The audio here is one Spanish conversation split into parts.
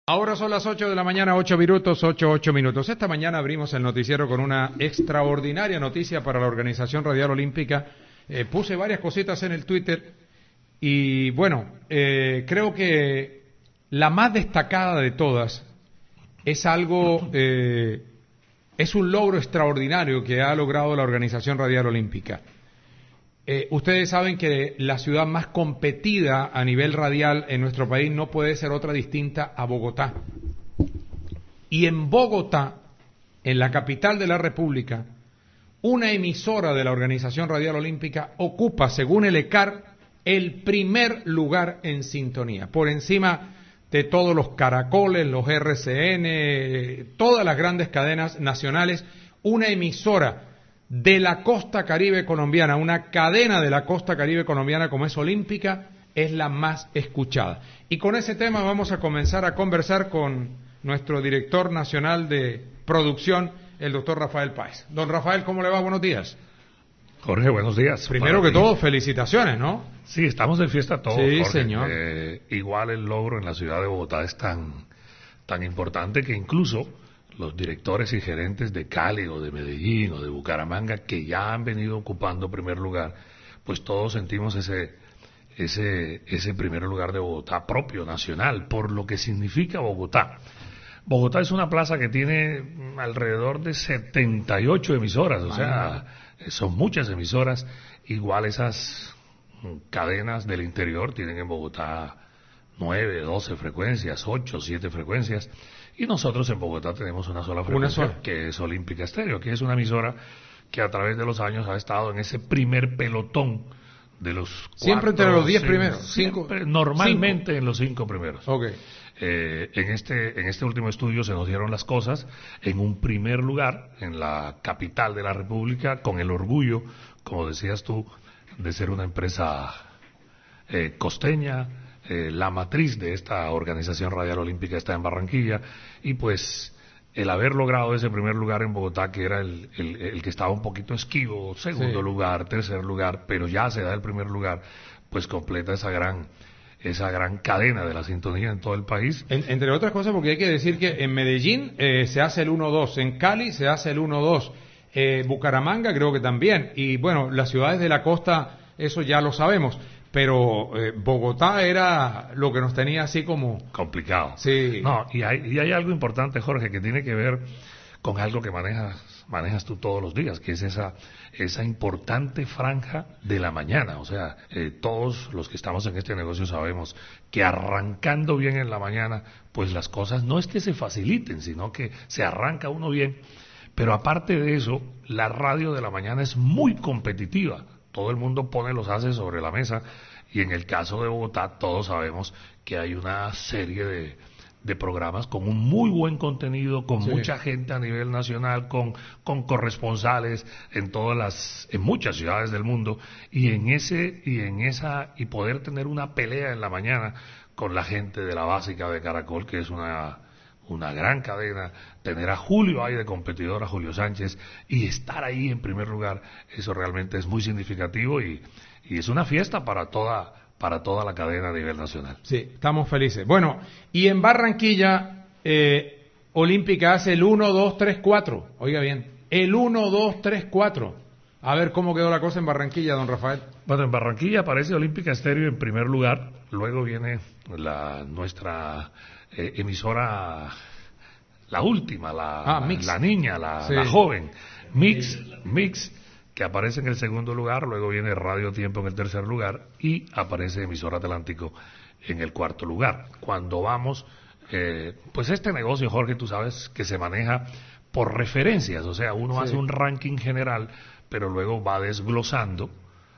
Ahora son las 8 de la mañana, 8 minutos. Esta mañana abrimos el noticiero con una extraordinaria noticia para la Organización Radial Olímpica. Puse varias cositas en el Twitter y bueno, creo que la más destacada de todas es es un logro extraordinario que ha logrado la Organización Radial Olímpica. Ustedes saben que la ciudad más competida a nivel radial en nuestro país no puede ser otra distinta a Bogotá. Y en Bogotá, en la capital de la República, una emisora de la Organización Radial Olímpica ocupa, según el ECAR, el primer lugar en sintonía, por encima de todos los caracoles, los RCN, todas las grandes cadenas nacionales. Una emisora de la costa caribe colombiana, una cadena de la costa caribe colombiana como es Olímpica, es la más escuchada. Y con ese tema vamos a comenzar a conversar con nuestro director nacional de producción, el doctor Rafael Páez. Don Rafael, ¿cómo le va? Buenos días. Jorge, buenos días. Primero que todo, felicitaciones, ¿no? Sí, estamos de fiesta todos, sí, Jorge. Señor. Igual el logro en la ciudad de Bogotá es tan importante que incluso los directores y gerentes de Cali o de Medellín o de Bucaramanga que ya han venido ocupando primer lugar, pues todos sentimos ese primer lugar de Bogotá propio, nacional, por lo que significa Bogotá. Bogotá es una plaza que tiene alrededor de 78 emisoras, o sea, son muchas emisoras. Igual esas cadenas del interior tienen en Bogotá 9, 12 frecuencias, 8, 7 frecuencias. Y nosotros en Bogotá tenemos una sola frecuencia, que es Olímpica Estéreo, que es una emisora que a través de los años ha estado en ese primer pelotón de los siempre entre los 10 primeros, normalmente 5. En los 5 primeros. Okay. En este último estudio se nos dieron las cosas en un primer lugar en la capital de la República, con el orgullo, como decías tú, de ser una empresa costeña. La matriz de esta Organización Radial Olímpica está en Barranquilla, y pues el haber logrado ese primer lugar en Bogotá, que era el que estaba un poquito esquivo, segundo lugar, tercer lugar, pero ya se da el primer lugar, pues completa esa gran cadena de la sintonía en todo el país. Entre otras cosas, porque hay que decir que en Medellín se hace el 1-2, en Cali se hace el 1-2, Bucaramanga creo que también, y bueno, las ciudades de la costa, eso ya lo sabemos. Pero Bogotá era lo que nos tenía así como complicado. Sí. No, y hay algo importante, Jorge, que tiene que ver con algo que manejas tú todos los días, que es esa importante franja de la mañana. O sea, todos los que estamos en este negocio sabemos que arrancando bien en la mañana, pues las cosas no es que se faciliten, sino que se arranca uno bien. Pero aparte de eso, la radio de la mañana es muy competitiva. Todo el mundo pone los haces sobre la mesa, y en el caso de Bogotá todos sabemos que hay una serie de programas con un muy buen contenido, con mucha gente a nivel nacional, con corresponsales en muchas ciudades del mundo, y poder tener una pelea en la mañana con la gente de la básica de Caracol, que es una gran cadena, tener a Julio ahí de competidor, a Julio Sánchez, y estar ahí en primer lugar, eso realmente es muy significativo, y es una fiesta para toda la cadena a nivel nacional. Sí, estamos felices. Bueno, y en Barranquilla, Olímpica hace el 1-2-3-4, oiga bien, el 1-2-3-4. A ver cómo quedó la cosa en Barranquilla, don Rafael. Bueno, en Barranquilla aparece Olímpica Estéreo en primer lugar, luego viene nuestra emisora, la última, la niña, la joven, Mix, que aparece en el segundo lugar, luego viene Radio Tiempo en el tercer lugar, y aparece Emisora Atlántico en el cuarto lugar. Cuando vamos, pues este negocio, Jorge, tú sabes que se maneja por referencias, o sea, uno hace un ranking general, pero luego va desglosando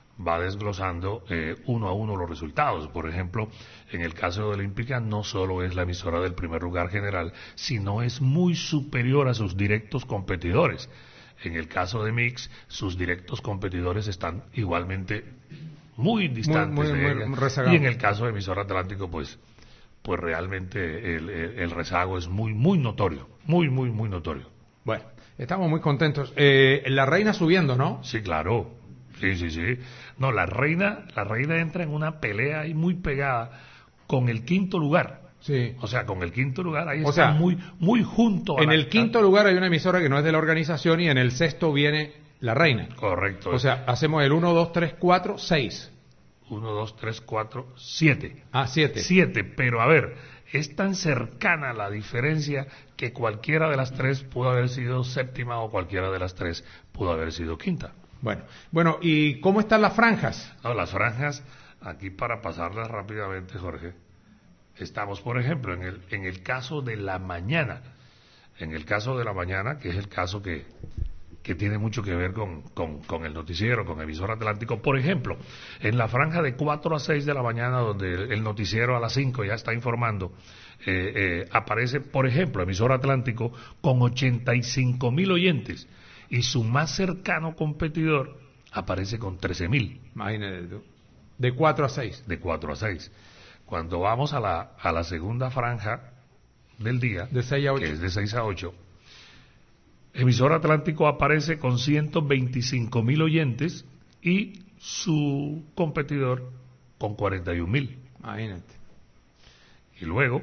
uno a uno los resultados. Por ejemplo, en el caso de Olímpica no solo es la emisora del primer lugar general, sino es muy superior a sus directos competidores. En el caso de Mix, sus directos competidores están igualmente muy distantes de ella. Y en el caso de Emisora Atlántico, pues realmente el rezago es muy notorio, muy notorio. Bueno, estamos muy contentos. La Reina subiendo, ¿no? Sí, claro. Sí. No, la reina entra en una pelea ahí muy pegada con el quinto lugar. Sí. O sea, con el quinto lugar ahí O está sea, muy junto a En el quinto lugar hay una emisora que no es de la organización y en el sexto viene La Reina. Correcto. O sea, hacemos el 1, 2, 3, 4, 6. 1, 2, 3, 4, 7. Ah, 7. 7, pero a ver, es tan cercana la diferencia que cualquiera de las tres pudo haber sido séptima o cualquiera de las tres pudo haber sido quinta. Bueno, ¿y cómo están las franjas? No, las franjas, aquí para pasarlas rápidamente, Jorge, estamos, por ejemplo, en el caso de la mañana. En el caso de la mañana, que es el caso que tiene mucho que ver con el noticiero, con Emisora Atlántico. Por ejemplo, en la franja de 4 a 6 de la mañana, donde el noticiero a las 5 ya está informando, aparece, por ejemplo, Emisora Atlántico con 85,000 oyentes, y su más cercano competidor aparece con 13,000. Imagínate tú. De 4 a 6. De 4 a 6. Cuando vamos a la segunda franja del día, de 6 a 8. que es de 6 a 8, Emisora Atlántico aparece con 125,000 oyentes y su competidor con 41,000. Imagínate. Y luego,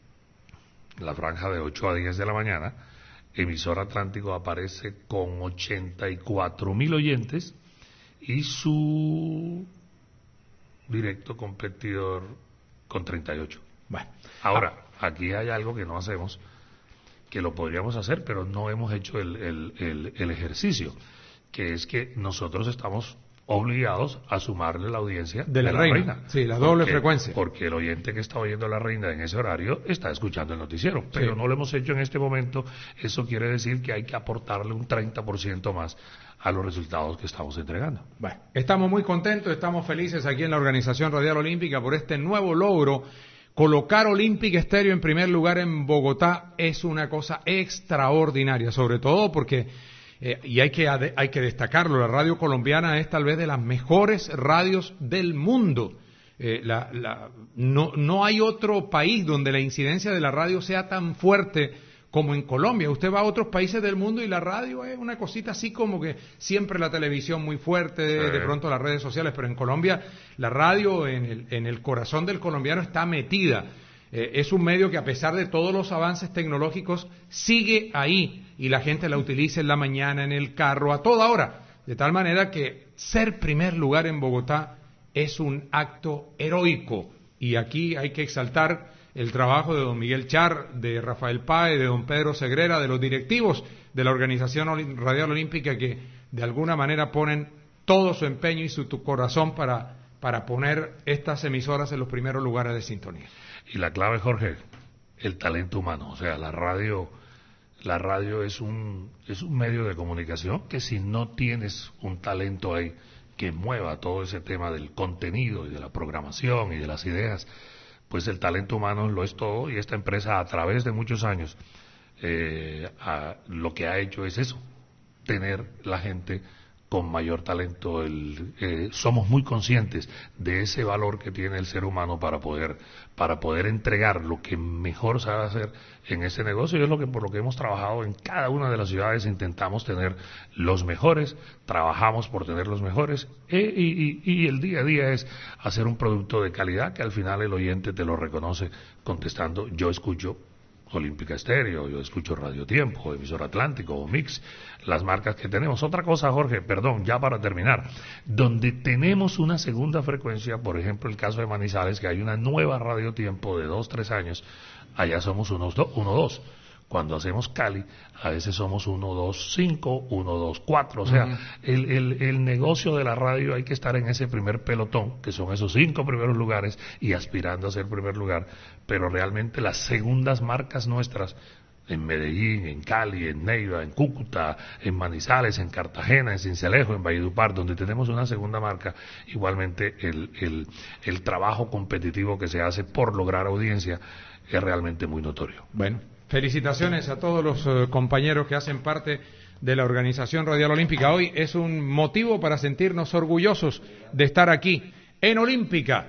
en la franja de 8 a 10 de la mañana, Emisora Atlántico aparece con 84,000 oyentes y su directo competidor con 38. Bueno. Ahora, aquí hay algo que no hacemos, que lo podríamos hacer, pero no hemos hecho el ejercicio, que es que nosotros estamos obligados a sumarle la audiencia de la Reina. Sí, la doble frecuencia. Porque el oyente que está oyendo La Reina en ese horario está escuchando el noticiero, pero no lo hemos hecho en este momento. Eso quiere decir que hay que aportarle un 30% más a los resultados que estamos entregando. Bueno, estamos muy contentos, estamos felices aquí en la Organización Radial Olímpica por este nuevo logro. Colocar Olympic Stereo en primer lugar en Bogotá es una cosa extraordinaria, sobre todo porque, y hay que destacarlo, la radio colombiana es tal vez de las mejores radios del mundo. No hay otro país donde la incidencia de la radio sea tan fuerte como en Colombia. Usted va a otros países del mundo y la radio es una cosita así como que siempre la televisión muy fuerte, de pronto las redes sociales, pero en Colombia la radio en el corazón del colombiano está metida. Es un medio que a pesar de todos los avances tecnológicos sigue ahí y la gente la utiliza en la mañana, en el carro, a toda hora. De tal manera que ser primer lugar en Bogotá es un acto heroico y aquí hay que exaltar el trabajo de don Miguel Char, de Rafael Páez, de don Pedro Segrera, de los directivos de la Organización Radial Olímpica que de alguna manera ponen todo su empeño y su corazón para poner estas emisoras en los primeros lugares de sintonía. Y la clave, Jorge, el talento humano. O sea, la radio es un medio de comunicación que si no tienes un talento ahí que mueva todo ese tema del contenido y de la programación y de las ideas, pues el talento humano lo es todo, y esta empresa a través de muchos años lo que ha hecho es eso, tener la gente con mayor talento. Somos muy conscientes de ese valor que tiene el ser humano para poder entregar lo que mejor sabe hacer en ese negocio, y es por lo que hemos trabajado en cada una de las ciudades. Intentamos tener los mejores, trabajamos por tener los mejores, y el día a día es hacer un producto de calidad que al final el oyente te lo reconoce contestando: yo escucho Olímpica Estéreo, yo escucho Radio Tiempo, Emisora Atlántico o Mix, las marcas que tenemos. Otra cosa, Jorge, perdón, ya para terminar, donde tenemos una segunda frecuencia, por ejemplo el caso de Manizales, que hay una nueva Radio Tiempo de 2-3 años, allá somos 1-2. Cuando hacemos Cali, a veces somos 1-2-5, 1-2-4, o sea, el negocio de la radio hay que estar en ese primer pelotón, que son esos 5 primeros lugares, y aspirando a ser primer lugar, pero realmente las segundas marcas nuestras, en Medellín, en Cali, en Neiva, en Cúcuta, en Manizales, en Cartagena, en Sincelejo, en Valledupar, donde tenemos una segunda marca, igualmente el trabajo competitivo que se hace por lograr audiencia es realmente muy notorio. Bueno, felicitaciones a todos los compañeros que hacen parte de la Organización Radial Olímpica. Hoy es un motivo para sentirnos orgullosos de estar aquí en Olímpica.